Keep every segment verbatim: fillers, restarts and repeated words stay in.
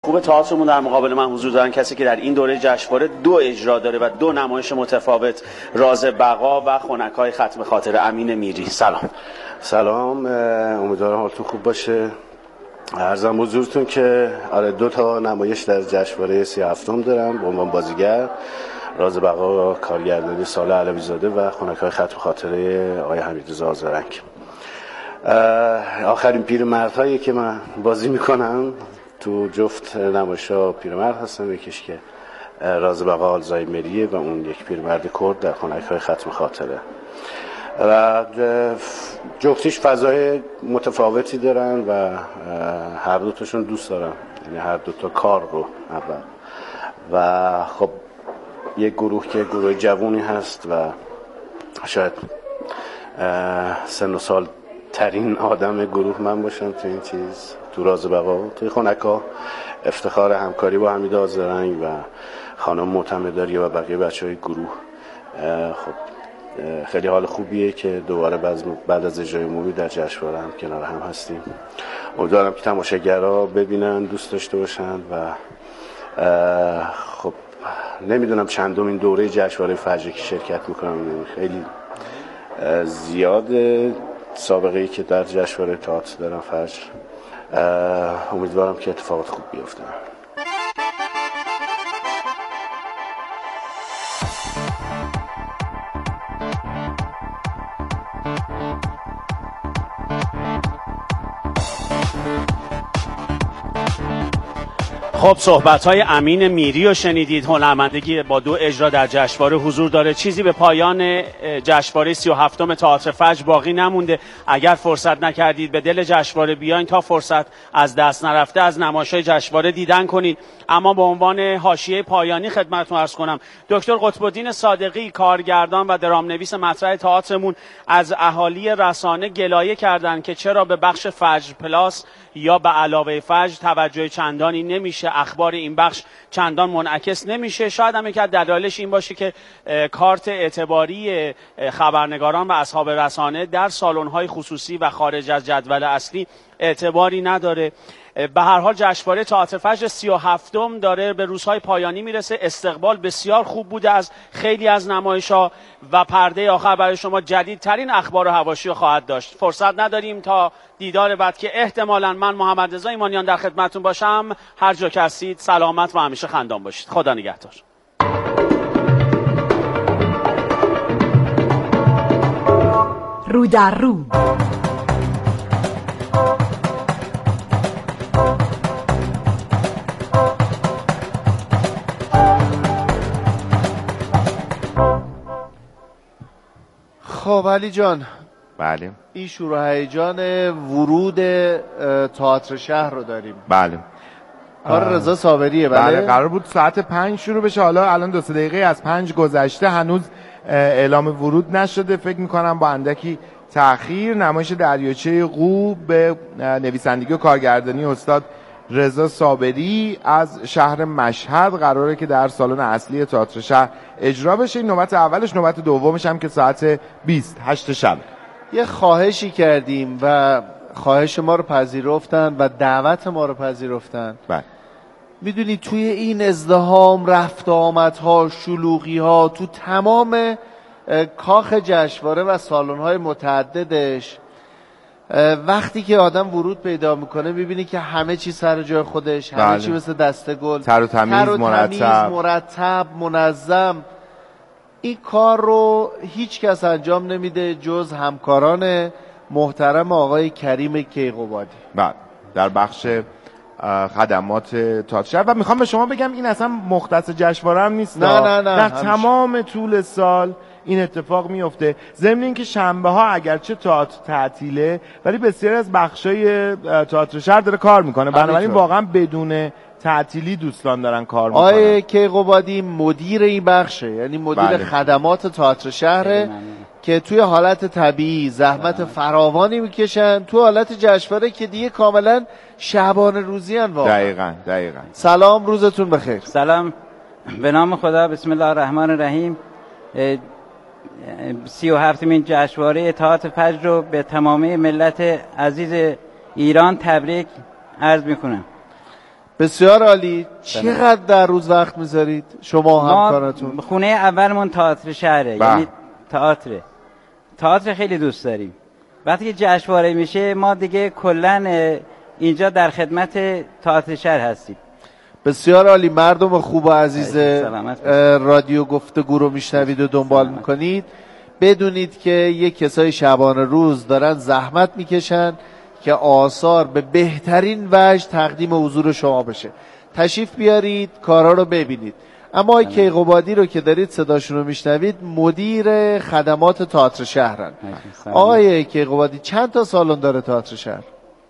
خوب تئاترمون در مقابل من حضور دارن کسی که در این دوره جشنواره دو اجرا داره و دو نمایش متفاوت، راز بقا و خنکای ختم خاطره. امین میری، سلام. سلام، امیدوارم حالتون خوب باشه. عرضم حضورتون که آره دو تا نمایش در جشنواره سی و هفتم دارم به عنوان بازیگر، راز بقا کارگردانی ساله علوی زاده و خنکای ختم خاطره آقای حمیدرضا آذرنگ. آخرین پیرمردهایی که من بازی میکنم تو جفت نمایش‌ها پیرمرد هستم، یکیش که راز بقا آلزایمریه و اون یک پیرمرد کرد در خنکای ختم خاطره. و جفتیش فضای متفاوتی دارن و هر دو تاشون دوست دارن، یعنی هر دو تا کار رو اول. و خب یک گروه که گروه جوونی هست و شاید سن و سال ترین آدم گروه من باشم تو این چیز، تو راز بقا. توی خنکا افتخار همکاری با حمید آذرنگ و خانم معتمداریه و بقیه بچه های گروه. خب خیلی حال خوبیه که دوباره بعد از اجرای عمومی در جشنواره هم کنار هم هستیم. امیدوارم که تماشاگرها ببینن، دوست داشته باشن و خب نمیدونم چندمین دوره جشنواره فجر که شرکت میکنم، خیلی زیاده سابقه‌ای که در جشنواره تئاتر دارم فجر. امیدوارم که اتفاقات خوب بیفته. خب صحبت‌های امین میری رو شنیدید. هنرمندگی با دو اجرا در جشنواره حضور داره. چیزی به پایان جشنواره سی و هفتم تئاتر فجر باقی نمونده. اگر فرصت نکردید به دل جشنواره بیاین تا فرصت از دست نرفته از نمایش‌های جشنواره دیدن کنید. اما به عنوان حاشیه پایانی خدمتتون عرض کنم دکتر قطب‌الدین صادقی، کارگردان و درام‌نویس مطرح تئاترمون، از اهالی رسانه گلایه کردند که چرا به بخش فجر پلاس یا به علاوه فجر توجه چندانی نمیشه، اخبار این بخش چندان منعکس نمیشه. شاید هم یکی از دلایلش این باشه که کارت اعتباری خبرنگاران و اصحاب رسانه در سالن‌های خصوصی و خارج از جدول اصلی اعتباری نداره. به هر حال جشنواره تئاتر فجر سی و هفتم داره به روزهای پایانی میرسه. استقبال بسیار خوب بوده از خیلی از نمایش‌ها و پرده آخر برای شما جدیدترین اخبار و حواشی خواهد داشت. فرصت نداریم تا دیدار بعد که احتمالاً من محمد رضا ایمانیان در خدمتتون باشم. هر جا که هستید سلامت و همیشه خندان باشید. خدا نگهدار. رو در رو. خب علی جان، بله، این شور و هیجان ورود تئاتر شهر رو داریم. بله، کار رضا صابریه. بله. بله، قرار بود ساعت پنج شروع بشه، حالا الان دو سه دقیقه از پنج گذشته، هنوز اعلام ورود نشده. فکر میکنم با اندکی تأخیر. نمایش دریاچه قو به نویسندگی و کارگردانی استاد رضا صابری از شهر مشهد قراره که در سالن اصلی تئاتر شهر اجرا بشه. نوبت اولش، نوبت دومش هم که ساعت بیست هشت شب. یه خواهشی کردیم و خواهش ما رو پذیرفتن و دعوت ما رو پذیرفتن. بله. میدونی توی این ازدحام، رفت آمدها، شلوغی ها، تو تمام کاخ جشنواره و سالن‌های متعددش، وقتی که آدم ورود پیدا میکنه میبینی که همه چی سر جای خودش، همه بله. چی مثل دسته گل، تر و تمیز، تر و مرتب. تمیز، مرتب، منظم. این کار رو هیچ کس انجام نمیده جز همکاران محترم آقای کریم کیقوبادی. بله، در بخش خدمات تئاتر شهر. و میخوام به شما بگم این اصلا مختص جشنواره هم نیست، نه نه نه، در همیشه. تمام طول سال این اتفاق میفته. ضمن اینکه شنبه ها اگرچه تئاتر تعطیله ولی بسیاری از بخشای تئاتر شهر داره کار میکنه، بنابراین واقعا بدون تعطیلی دوستان دارن کار میکنن. آقای کیقوبادی مدیر این بخشه، یعنی مدیر بله. خدمات تئاتر شهره که توی حالت طبیعی زحمت فراوانی میکشن، تو حالت جشنواره که دیگه کاملا شعبان روزی ان. واقعا دقیقاً دقیقاً. سلام، روزتون بخیر. سلام، به نام خدا، بسم الله الرحمن الرحیم. سی و هفتمین جشنواره تئاتر فجر رو به تمامی ملت عزیز ایران تبریک عرض میکنم. بسیار عالی. چقدر در روز وقت میذارید شما و همکاراتون؟ خونه اولمون تئاتر شهره، یعنی تئاتر تئاتر خیلی دوست داریم. وقتی که جشنواره میشه ما دیگه کلا اینجا در خدمت تئاتر شهر هستیم. بسیار عالی. مردم خوب و عزیز رادیو گفتگو رو میشنوید و دنبال سلامت. میکنید. بدونید که یک کسای شبانه روز دارن زحمت میکشن که آثار به بهترین وجه تقدیم حضور شما بشه. تشریف بیارید کارا رو ببینید. اما آقای کیقوبادی رو که دارید صداشون رو میشنوید مدیر خدمات تئاتر شهرن. آقای کیقوبادی چند تا سالن داره تئاتر شهر؟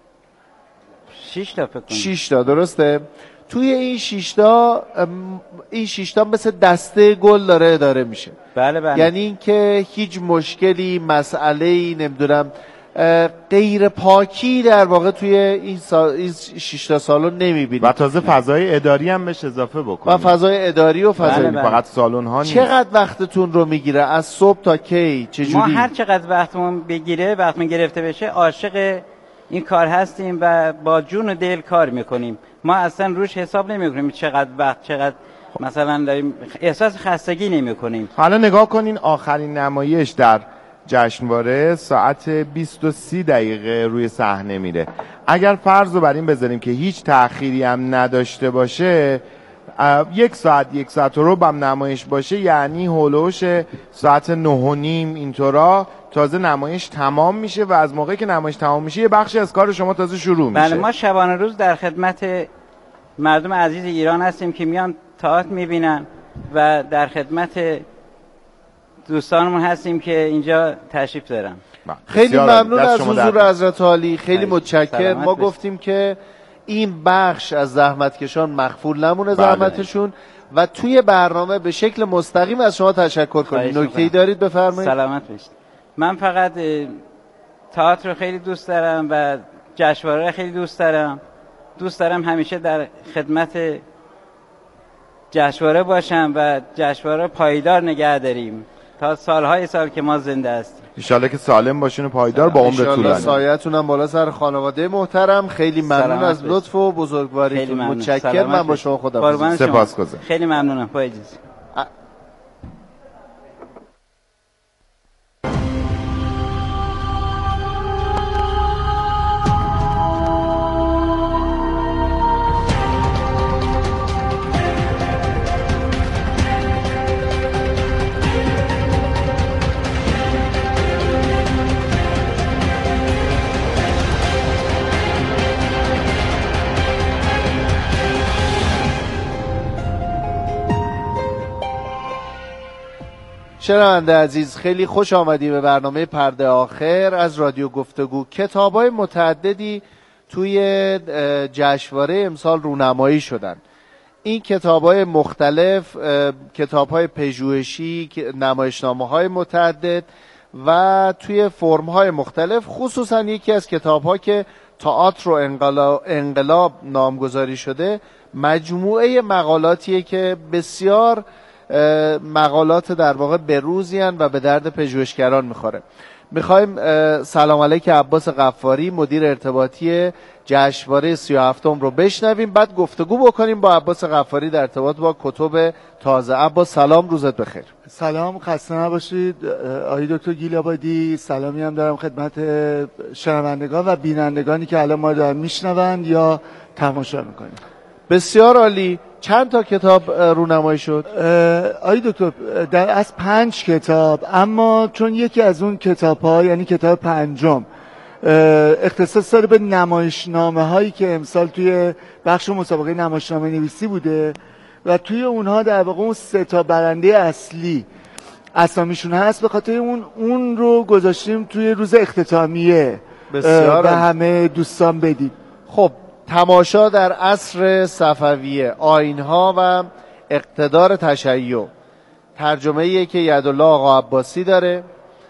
شش تا فکر کنم. شش تا درسته؟ توی این شش تا این شش تا مثل دسته گل داره اداره میشه. بله بله. یعنی اینکه هیچ مشکلی، مسئله‌ای، نمیدونم غیر پاکی در واقع توی این سا... این شش تا سالن نمیبینید. و تازه فضای اداری هم بهش اضافه بکنید. و فضای اداری و فضای بله بله. فقط سالن ها نیست. چقدر وقتتون رو میگیره از صبح تا کی؟ چجوری؟ ما هر چقدر وقتمون بگیره، وقتمون گرفته بشه، عاشق این کار هستیم و با جون و دل کار میکنیم. ما اصلا روش حساب نمیکنیم چقدر وقت، چقدر مثلا داریم، احساس خستگی نمیکنیم. حالا نگاه کنین آخرین نمایش در جشنواره ساعت بیست و سی دقیقه روی صحنه میره. اگر فرض رو بر این بذاریم که هیچ تأخیری هم نداشته باشه، یک ساعت یک ساعت و ربع هم نمایش باشه، یعنی هولوش ساعت نه و نیم اینطورا تازه نمایش تمام میشه و از موقعی که نمایش تمام میشه یه بخشی از کار شما تازه شروع میشه. بله، ما شبانه روز در خدمت مردم عزیز ایران هستیم که میان تئاتر میبینن و در خدمت دوستانمون هستیم که اینجا تشریف دارن. خیلی ممنون از حضور حضرت عالی، خیلی متشکرم. ما بشه. گفتیم که این بخش از زحمتکشان مغفول نمونه زحمتشون و توی برنامه به شکل مستقیم از شما تشکر کنیم. نکته‌ای دارید بفرمایید. سلامت باشید. من فقط تئاتر رو خیلی دوست دارم و جشنواره رو خیلی دوست دارم. دوست دارم همیشه در خدمت جشنواره باشم و جشنواره پایدار نگه داریم تا سالهای سال که ما زنده هستیم. ان شاءالله که سالم باشین و پایدار با عمر طولانی. ان شاءالله سایه‌تون هم بالا سر خانواده محترم. خیلی ممنون از لطف و بزرگواریتون. متشکرم. من با شما خداحافظی. سپاسگزارم. خیلی ممنونم. با اجازه. شنونده عزیز، خیلی خوش آمدی به برنامه پرده آخر از رادیو گفتگو. کتاب‌های متعددی توی جشنواره امسال رونمایی شدن. این کتاب‌های مختلف، کتاب‌های پژوهشی، نمایشنامه‌های متعدد و توی فرم‌های مختلف، خصوصا یکی از کتاب‌ها که تئاتر و انقلاب, انقلاب نامگذاری شده، مجموعه مقالاتیه که بسیار مقالات در واقع بروزی هستند و به درد پژوهشگران میخوره. میخوایم سلام علیک عباس غفاری، مدیر ارتباطی جشنواره سی و هفتم رو بشنویم، بعد گفتگو بکنیم با عباس غفاری در ارتباط با کتب تازه. عباس سلام، روزت بخیر. سلام، خسته نباشید آقای دکتر گیلابادی. سلامی هم دارم خدمت شنوندگان و بینندگانی که الان ما دارن میشنوند یا تماشا میکنیم. بسیار عالی. چند تا کتاب رونمایی شد؟ آقای دکتر در از پنج کتاب، اما چون یکی از اون کتاب ها یعنی کتاب پنجم اختصاص داره به نمایشنامه هایی که امسال توی بخش مسابقه نمایشنامه نویسی بوده و توی اونها در واقع اون سه تا برنده اصلی اسامیشون هست، به خاطر اون اون رو گذاشتیم توی روز اختتامیه بسیار به همه دوستان بدید. خب، تماشا در عصر صفویه، آیین‌ها و اقتدار تشیع، ترجمه‌ای که یدالله آقا عباسی داره.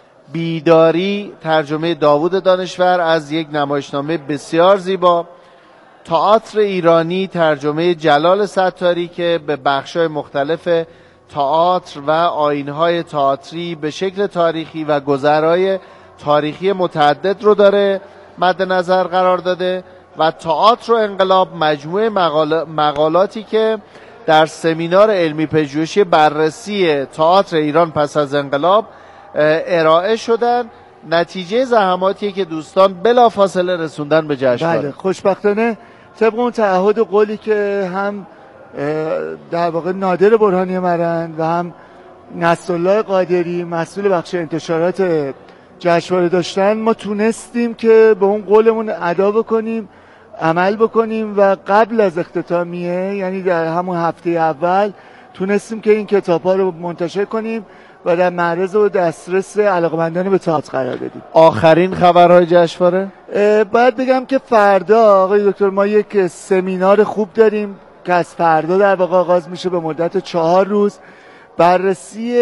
بیداری، ترجمه داوود دانشور از یک نمایشنامه بسیار زیبا. تئاتر ایرانی، ترجمه جلال ستاری که به بخش‌های مختلف تئاتر و آیین‌های تئاتری به شکل تاریخی و گذرهای تاریخی متعدد رو داره مد نظر قرار داده. و تئاتر و انقلاب مجموعه مقال... مقالاتی که در سمینار علمی پژوهشی بررسی تئاتر ایران پس از انقلاب ارائه شدن. نتیجه زحماتی که دوستان بلافاصله رسوندن به جشنواره. بله، خوشبختانه طبق اون تعهد و قولی که هم در واقع نادر برهانی مرند و هم نصرالله قادری مسئول بخش انتشارات جشنواره داشتن، ما تونستیم که به اون قولمون ادا بکنیم، عمل بکنیم و قبل از اختتامیه، یعنی در همون هفته اول، تونستیم که این کتاب‌ها رو منتشر کنیم و در معرض و دسترس علاقمندان به تئاتر قرار بدیم. آخرین خبرهای جشنواره؟ باید بگم که فردا آقای دکتر ما یک سمینار خوب داریم که از فردا در واقع آغاز میشه به مدت چهار روز. بررسی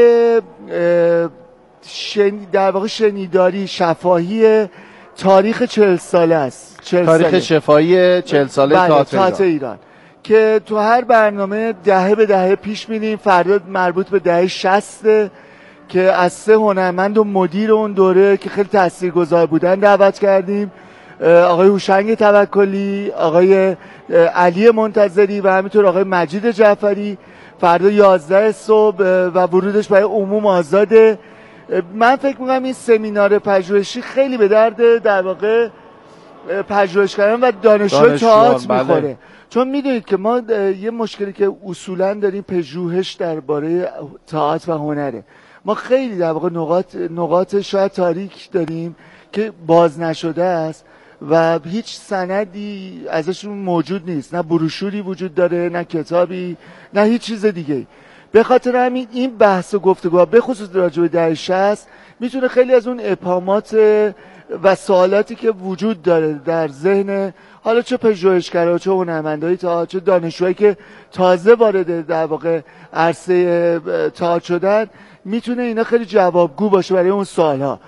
شن... در واقع شنیداری شفاهی تاریخ چهل ساله است. تاریخ ساله. شفاهی چهل ساله تئاتر ایران. ایران که تو هر برنامه دهه به دهه پیش می‌ریم. فردا مربوط به دهه شصت که از سه هنرمند و مدیر اون دوره که خیلی تاثیرگذار بودن دعوت کردیم، آقای هوشنگ توکلی، آقای علی منتظری و همینطور آقای مجید جعفری. فردا یازده صبح و ورودش برای عموم آزاده. من فکر می‌کنم این سمینار پژوهشی خیلی به درد در واقع پژوهشگران و دانشجوی تئاتر می‌خوره. بله. چون میدونید که ما یه مشکلی که اصولاً داریم پژوهش درباره تئاتر و هنره. ما خیلی در واقع نقاط نقاط شاید تاریک داریم که باز نشده است و هیچ سندی ازشون موجود نیست، نه بروشوری وجود داره، نه کتابی، نه هیچ چیز دیگه. به خاطر همین این بحث و گفتگوها به خصوص راجع به دهه شصت میتونه خیلی از اون ابهامات و سوالاتی که وجود داره در ذهن حالا چه پژوهشگرا، چه هنرمندای تئاتر، چه دانشجوهایی که تازه وارد در واقع عرصه تئاتر شدن، میتونه اینا خیلی جوابگو باشه برای اون سوالها.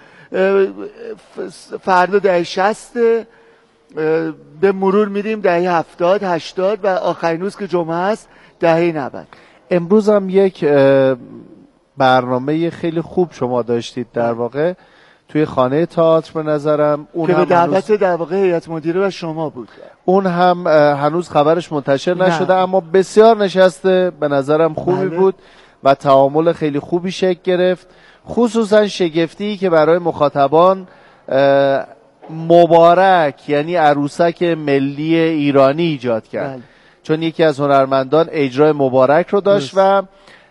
فردا دهه شصت، به مرور میریم دهه هفتاد، هشتاد و آخرین روز که جمعه است دهه نود. امروز هم یک برنامه خیلی خوب شما داشتید در واقع توی خانه تئاتر به نظرم، اون که هم به دعوت در واقع هیئت مدیره و شما بود. اون هم هنوز خبرش منتشر نشده نه. اما بسیار نشسته به نظرم خوبی بله. بود و تعامل خیلی خوبی شکل گرفت، خصوصا شگفتی که برای مخاطبان مبارک یعنی عروسک ملی ایرانی ایجاد کرد بله. چون یکی از هنرمندان اجرای مبارک رو داشت بس. و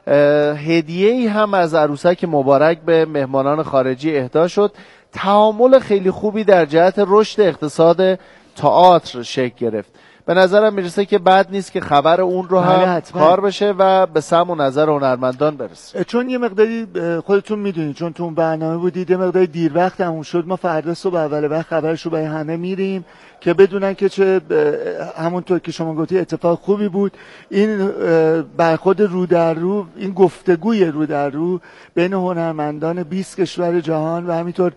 هدیه‌ای هم از عروسک مبارک به مهمانان خارجی اهدا شد. تعامل خیلی خوبی در جهت رشد اقتصاد تئاتر شکل گرفت. به نظرم میرسه که بد نیست که خبر اون رو هم کار بشه و به سم و نظر هنرمندان برسه. چون یه مقداری خودتون میدونید، چون تو اون برنامه بودید، یه مقداری دیر وقت همون شد. ما فردا صبح اول وقت خبرش رو برای همه میریم که بدونن که چه همونطور که شما گفتی اتفاق خوبی بود. این برخورد رو در رو، این گفتگوی رو در رو بین هنرمندان بیست کشور جهان و همینطور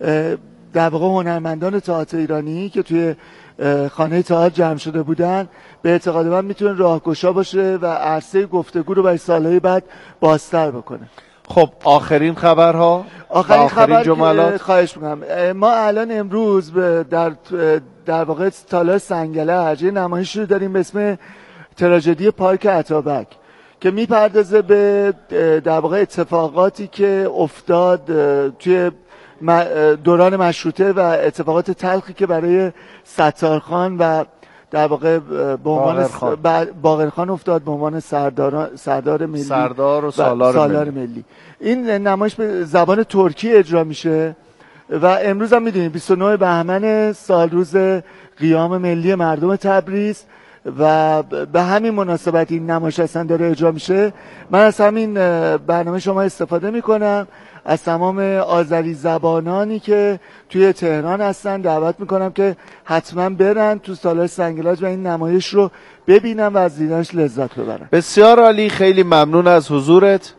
در واقع هنرمندان تئاتر ایرانی که توی خانه تئاتر جمع شده بودن، به اعتقاد من میتونه راهگشا باشه و عرصه گفتگو رو برای سالهای بعد بازتر بکنه. خب آخرین خبرها، آخرین, آخرین خبر جملات خواهش میکنم. ما الان امروز در در واقع تالار سنگلج یه نمایش رو داریم به اسم تراژدی پارک اتابک که میپردازه به در واقع اتفاقاتی که افتاد توی دوران مشروطه و اتفاقات تلخی که برای ستارخان و در واقع به عنوان باقرخان افتاد به عنوان سردار سردار ملی سردار و سالار, سالار ملی. ملی. این نمایش به زبان ترکی اجرا میشه و امروز هم میدونید بیست و نه بهمن سال روز قیام ملی مردم تبریز و به همین مناسبت این نمایش اصلا داره اجرا میشه. من از همین برنامه شما استفاده میکنم، از تمام آذری زبانانی که توی تهران هستن دعوت میکنم که حتما برن تو تالار سنگلج و این نمایش رو ببینن و از دیدنش لذت ببرن. بسیار عالی، خیلی ممنون از حضورت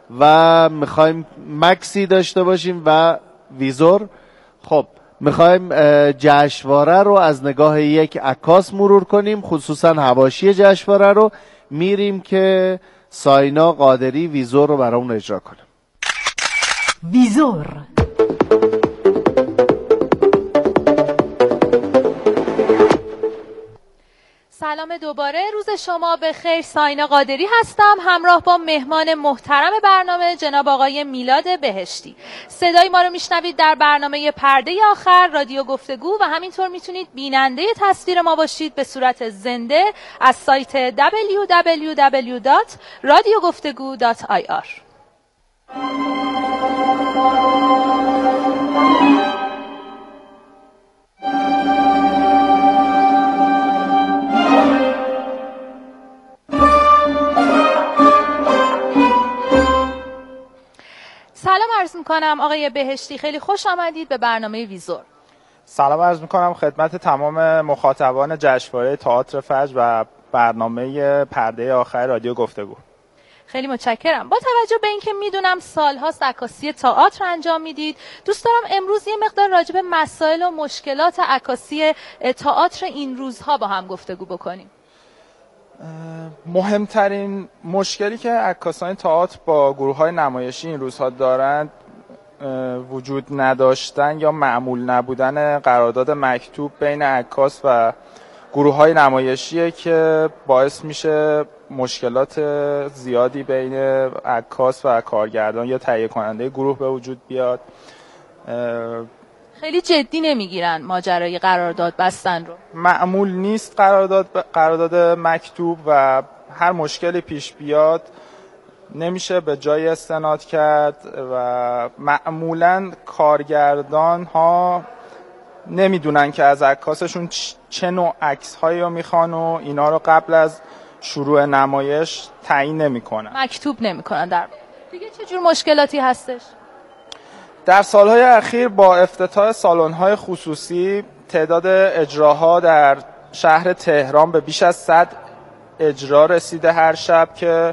و میخوایم مکسی داشته باشیم و ویزور. خب میخوایم جشنواره رو از نگاه یک عکاس مرور کنیم، خصوصا حواشی جشنواره رو. میریم که ساینا قادری ویزور رو برامون اجرا کنه. ویزور سلام دوباره، روز شما به خیر. ساینا قادری هستم همراه با مهمان محترم برنامه جناب آقای میلاد بهشتی. صدای ما رو میشنوید در برنامه پرده آخر رادیو گفتگو و همینطور میتونید بیننده تصویر ما باشید به صورت زنده از سایت دبلیو دبلیو دبلیو دات رادیو گفتگو دات آی آر. سلام عرض میکنم آقای بهشتی، خیلی خوش آمدید به برنامه ویزور. سلام عرض میکنم خدمت تمام مخاطبان جشنواره تئاتر فجر و برنامه پرده آخر رادیو گفتگو. خیلی متشکرم. با توجه به اینکه میدونم سالهاست عکاسی تئاتر انجام میدید، دوست دارم امروز یه مقدار راجع به مسائل و مشکلات عکاسی تئاتر این روزها با هم گفتگو بکنیم. مهمترین مشکلی که عکاسان تئاتر با گروه‌های نمایشی این روزها دارند وجود نداشتن یا معمول نبودن قرارداد مکتوب بین عکاس و گروه‌های نمایشیه که باعث میشه مشکلات زیادی بین عکاس و کارگردان یا تهیه کننده گروه به وجود بیاد. خیلی جدی نمیگیرن ماجرای قرارداد بستن رو. معمول نیست قرارداد قرارداد مکتوب و هر مشکلی پیش بیاد نمیشه به جای استناد کرد و معمولاً کارگردان ها نمیدونن که از عکاسشون چه نوع عکس هایی رو میخوان و اینا رو قبل از شروع نمایش تعیین نمیکنن، مکتوب نمیکنن. در دیگه چه جور مشکلاتی هستش؟ در سالهای اخیر با افتتاح سالن‌های خصوصی تعداد اجراها در شهر تهران به بیش از صد اجرا رسیده هر شب که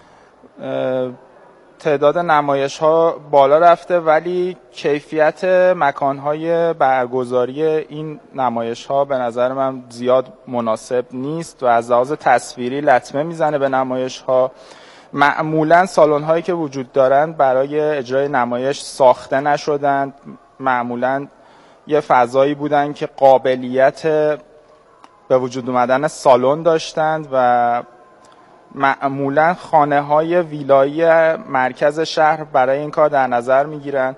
تعداد نمایش‌ها بالا رفته، ولی کیفیت مکان‌های برگزاری این نمایش‌ها به نظر من زیاد مناسب نیست و از لحاظ تصویری لطمه میزنه به نمایش‌ها. معمولاً سالن‌هایی که وجود دارند برای اجرای نمایش ساخته نشدند، معمولاً یه فضایی بودن که قابلیت به وجود اومدن سالن داشتند و معمولاً خانه‌های ویلایی مرکز شهر برای این کار در نظر می‌گیرند.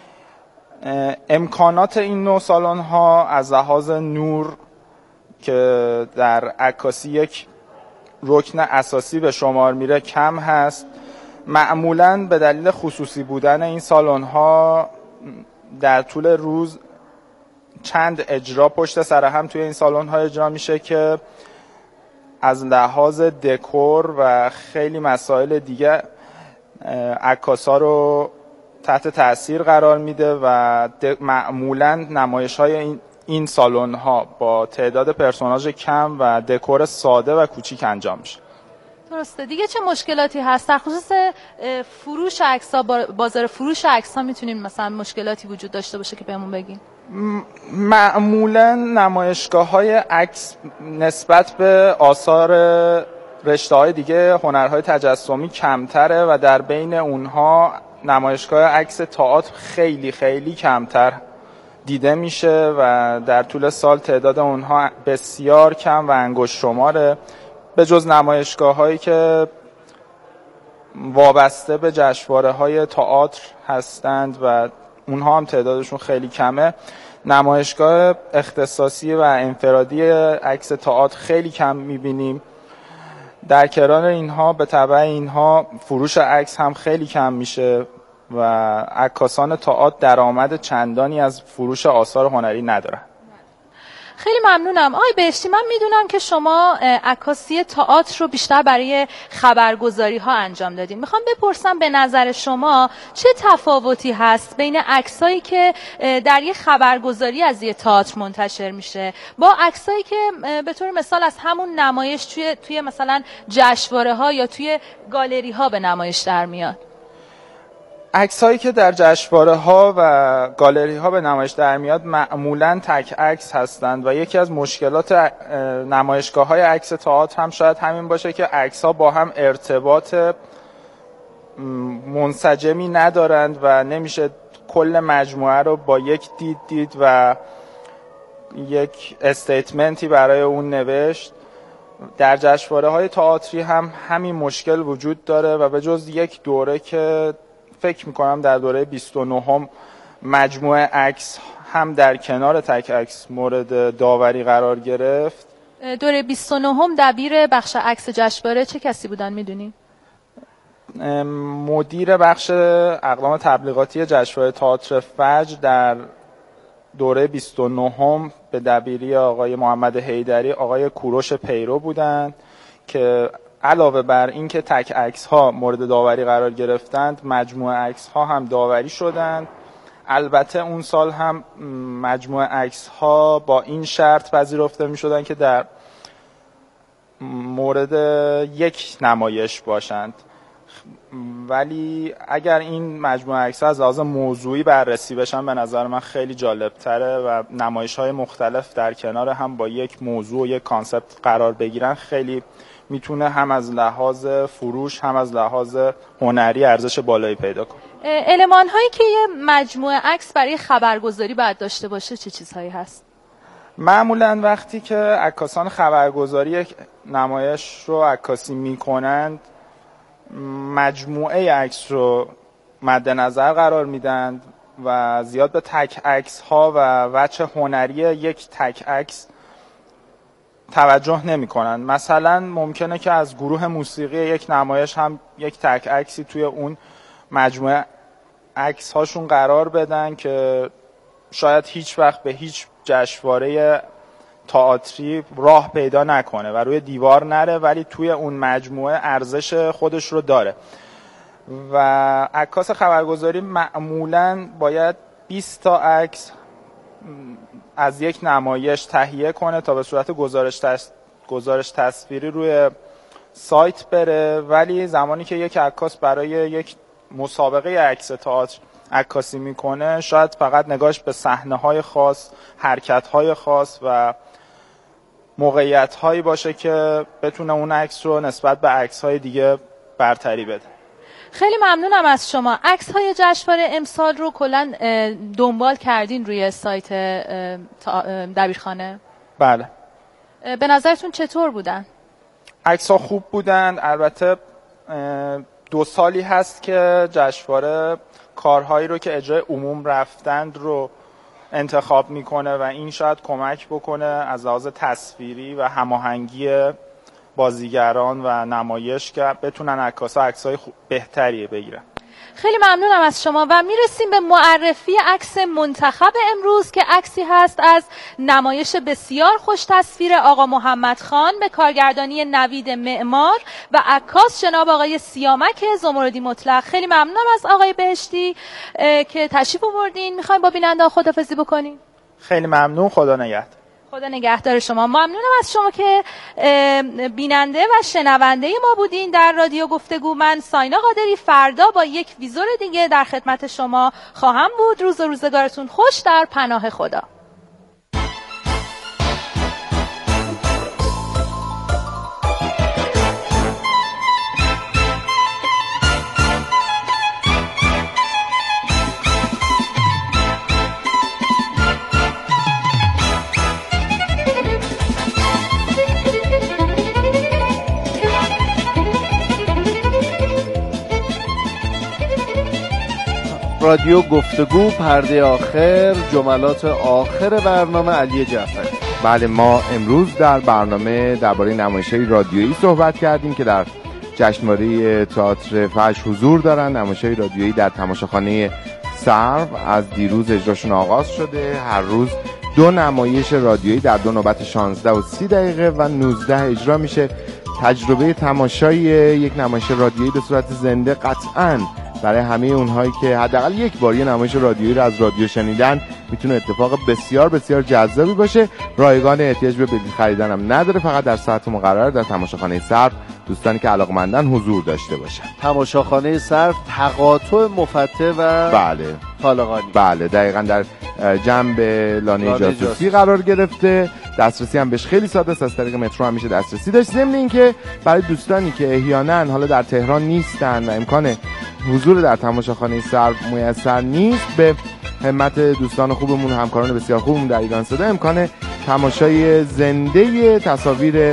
امکانات این نوع سالن‌ها از لحاظ نور که در عکاسی یک رکن اساسی به شمار میره کم هست. معمولاً به دلیل خصوصی بودن این سالن‌ها در طول روز چند اجرا پشت سر هم توی این سالن‌ها اجرا میشه که از لحاظ دکور و خیلی مسائل دیگه عکاسا رو تحت تاثیر قرار میده و معمولاً نمایش‌های این این سالن‌ها با تعداد پرسوناژ کم و دکور ساده و کوچیک انجام میشه. درسته. دیگه چه مشکلاتی هست در خصوص فروش عکس‌ها؟ بازار فروش عکس‌ها میتونیم مثلا مشکلاتی وجود داشته باشه که بهمون بگین؟ معمولاً نمایشگاه‌های عکس نسبت به آثار رشته‌های دیگه هنرهای تجسمی کمتره و در بین اونها نمایشگاه عکس تئاتر خیلی خیلی کمتر دیده میشه و در طول سال تعداد اونها بسیار کم و انگشت شماره، به جز نمایشگاه‌هایی که وابسته به جشنواره‌های تئاتر هستند و اونها هم تعدادشون خیلی کمه. نمایشگاه اختصاصی و انفرادی عکس تئاتر خیلی کم می‌بینیم. در کنار اینها به تبع اینها فروش عکس هم خیلی کم میشه و عکاسان تئاتر درآمد چندانی از فروش آثار هنری ندارن. خیلی ممنونم. آقای بهشتی، من میدونم که شما عکاسی تئاتر رو بیشتر برای خبرگزاری ها انجام دادین. میخوام بپرسم به نظر شما چه تفاوتی هست بین عکسایی که در یه خبرگزاری از یه تئاتر منتشر میشه با عکسایی که به طور مثال از همون نمایش توی توی مثلا جشنواره ها یا توی گالری ها به نمایش در میاد؟ عکسایی که در جشنواره‌ها و گالری‌ها به نمایش در میاد معمولاً تک عکس هستند و یکی از مشکلات نمایشگاه‌های عکس تئاتر هم شاید همین باشه که عکس‌ها با هم ارتباط منسجمی ندارند و نمیشه کل مجموعه رو با یک دید دید و یک استیتمنتی برای اون نوشت در جشنواره‌های تئاتری هم همین مشکل وجود داره و به جز یک دوره که فکر می‌کنم در دوره بیست و نهم مجموعه عکس هم در کنار تک عکس مورد داوری قرار گرفت. دوره بیست و نهم دبیر بخش عکس جشنواره چه کسی بودن میدونی؟ مدیر بخش اقلام تبلیغاتی جشنواره تئاتر فجر در دوره بیست و نهم به دبیری آقای محمد حیدری آقای کوروش پیرو بودند که علاوه بر اینکه تک عکس ها مورد داوری قرار گرفتند مجموعه عکس ها هم داوری شدند. البته اون سال هم مجموعه عکس ها با این شرط پذیرفته می شدن که در مورد یک نمایش باشند، ولی اگر این مجموعه عکس ها از لحاظ موضوعی بررسی بشن به نظر من خیلی جالب تره و نمایش های مختلف در کنار هم با یک موضوع و یک کانسپت قرار بگیرن خیلی میتونه هم از لحاظ فروش هم از لحاظ هنری ارزش بالایی پیدا کنه. المان هایی که یه مجموعه عکس برای خبرگزاری باید داشته باشه چه چیزهایی هست؟ معمولا وقتی که عکاسان خبرگزاری یک نمایش رو عکاسی میکنند مجموعه عکس رو مد نظر قرار میدن و زیاد به تک عکس ها و وجه هنری یک تک عکس توجه نمی کنن. مثلا ممکنه که از گروه موسیقی یک نمایش هم یک تک عکسی توی اون مجموعه عکس هاشون قرار بدن که شاید هیچ وقت به هیچ جشنواره تئاتری راه پیدا نکنه و روی دیوار نره، ولی توی اون مجموعه ارزش خودش رو داره و عکاس خبرگزاری معمولاً باید بیست تا عکس از یک نمایش تهیه کنه تا به صورت گزارش تص... گزارش تصویری روی سایت بره. ولی زمانی که یک عکاس برای یک مسابقه عکس تئاتر عکاسی میکنه شاید فقط نگاهش به صحنه‌های خاص، حرکت‌های خاص و موقعیت‌هایی باشه که بتونه اون عکس رو نسبت به عکس‌های دیگه برتری بده. خیلی ممنونم از شما. عکس‌های جشنواره امسال رو کلاً دنبال کردین روی سایت دبیرخانه؟ بله. به نظرتون چطور بودن؟ عکس‌ها خوب بودن. البته دو سالی هست که جشنواره کارهایی رو که اجرای عموم رفتند رو انتخاب میکنه و این شاید کمک بکنه از لحاظ تصویری و هماهنگی بازیگران و نمایش که بتونن عکاسا عکسای بهتری بگیرن. خیلی ممنونم از شما و میرسیم به معرفی عکس منتخب امروز که عکسی هست از نمایش بسیار خوش تصویر آقا محمد خان به کارگردانی نوید معمار و عکاس جناب آقای سیامک زمردی مطلق. خیلی ممنونم از آقای بهشتی که تشریف آوردین. میخوایم با بیننده خداحافظی بکنیم. خیلی ممنون. خدا نگهدار. خدا نگهدار شما. ممنونم از شما که بیننده و شنونده ما بودین در رادیو گفتگو. من ساینا قادری فردا با یک ویزور دیگه در خدمت شما خواهم بود. روز و روزگارتون خوش در پناه خدا. رادیو گفتگو پرده آخر، جملات آخر برنامه علی جعفری. بله، ما امروز در برنامه درباره نمایش‌های رادیویی صحبت کردیم که در جشنواره تئاتر فجر حضور دارن. نمایش‌های رادیویی در تماشاخانه سرو از دیروز اجراشون آغاز شده. هر روز دو نمایش رادیویی در دو نوبت شانزده و سی دقیقه و نوزده اجرا میشه. تجربه تماشای یک نمایش رادیویی به صورت زنده قطعاً برای همه اونهایی که حداقل یک بار یه نمایش رادیویی رو از رادیو شنیدن میتونه اتفاق بسیار بسیار جذابی باشه. رایگان احتیاج به بلیط خریدن هم نداره، فقط در ساعت مقرر در تماشاخانه سرو دوستانی که علاقمندن حضور داشته باشن. تماشاخانه سرو تقاطع مفتح و بله طالقانی. بله دقیقاً در جنب لانه جاسوسی قرار گرفته. دسترسی هم بهش خیلی ساده است، از طریق مترو هم میشه دسترسی داشت. ضمن اینکه برای دوستانی که احیانا حالا در تهران نیستن و امکان حضور در تماشاخانه سرو میسر نیست، به همت دوستان خوبمون، همکاران بسیار خوبمون در ایران صدا امکان تماشای زنده تصاویر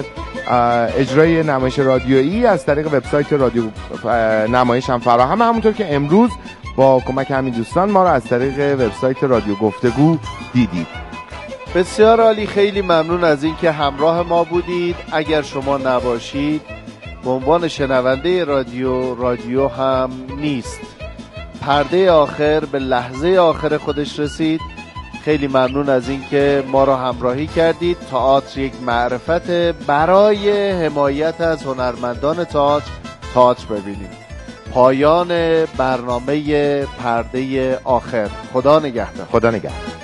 اجرای نمایش رادیویی از طریق وبسایت رادیو نمایش هم فراهم، همونطور که امروز با کمک همین دوستان ما رو از طریق وبسایت رادیو گفتگو دیدید. بسیار عالی، خیلی ممنون از اینکه همراه ما بودید. اگر شما نباشید به عنوان شنونده رادیو، رادیو هم نیست. پرده آخر به لحظه آخر خودش رسید. خیلی ممنون از اینکه ما را همراهی کردید. تئاتر یک معرفت برای حمایت از هنرمندان تئاتر، تئاتر ببینیم. پایان برنامه پرده آخر. خدا نگهدار. خدا نگهدار.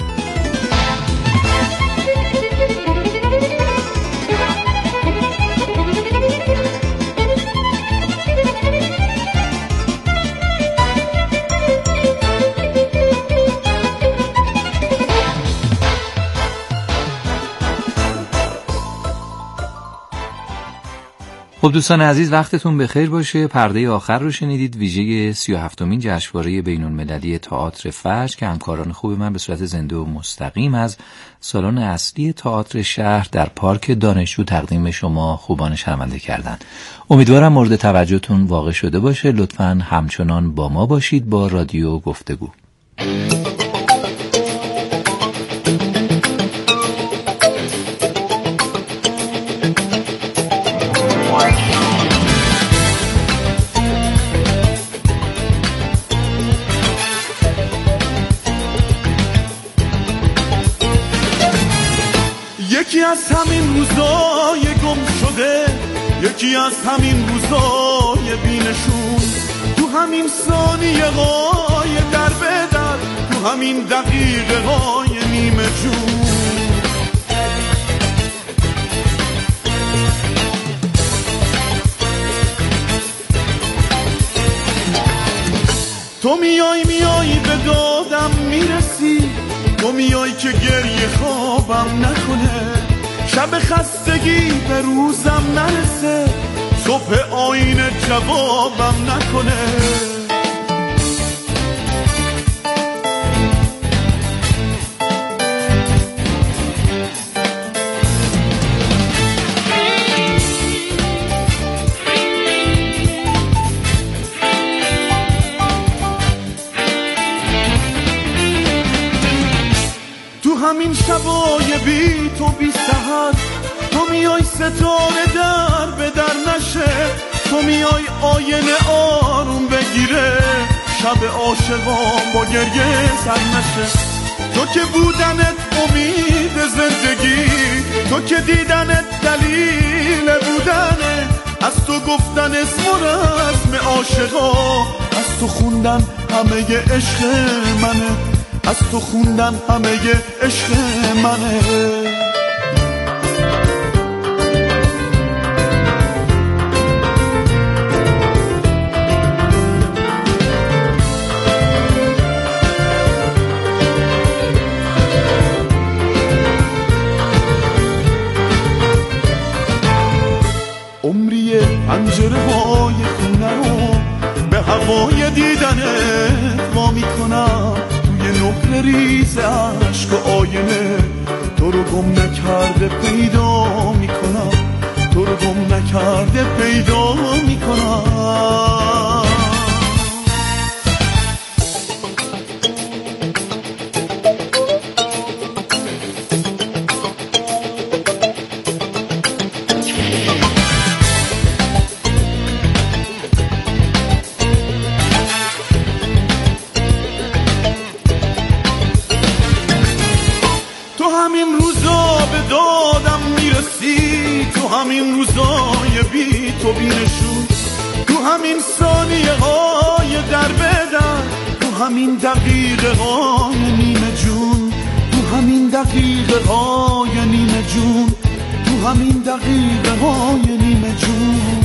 خب دوستان عزیز، وقتتون بخیر باشه. پرده آخر رو شنیدید، ویژه سی و هفتمین جشنواره بین‌المللی تئاتر فجر که همکاران خوب من به صورت زنده و مستقیم از سالن اصلی تئاتر شهر در پارک دانشجو تقدیم شما خوبان شنونده کردن. امیدوارم مورد توجهتون واقع شده باشه. لطفاً همچنان با ما باشید با رادیو گفتگو. یکی از همین روزای گم شده، یکی از همین روزای بی‌نشون، تو همین ثانیه های در به در، تو همین دقیقه های نیمه جون. تو میای میای به دادم میرسی، تو میای که گریه خوابم نکنه، شب خستگی به روزم نرسه، صبح آینه جوابم نکنه. همین شبای بی تو بی سحر، تو میای ستاره در به در نشه، تو میای آینه آروم بگیره، شب عاشقان با گریه سر نشه. تو که بودنت امید زندگی، تو که دیدنت دلیل بودنه، از تو گفتن اسم و رسم عاشقا، از تو خوندن همه عشق منه، از تو خوندن همه عشق منه. عمری پنجره های خونه رو به هوای دیدنت وا میکنم، نقل ریز عشق و آینه تو رو گم نکرده پیدا میکنم، تو رو گم نکرده پیدا میکنم. همین روزای بی تو بینشون، تو همین ثانیه های در به در، تو همین دقیقه های نیمه جون، تو همین دقیقه های نیمه جون، تو همین دقیقه های نیمه جون.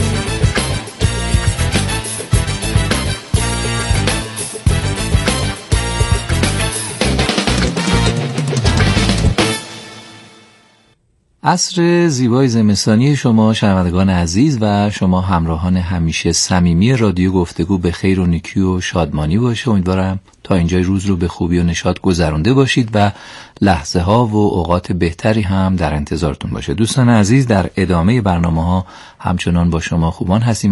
عصر زیبای زمستانی شما شنوندگان عزیز و شما همراهان همیشه صمیمی رادیو گفتگو به خیر و نیکی و شادمانی باشه. امیدوارم تا اینجای روز رو به خوبی و نشاط گذرانده باشید و لحظه ها و اوقات بهتری هم در انتظارتون باشه. دوستان عزیز، در ادامه برنامه ها همچنان با شما خوبان هستیم.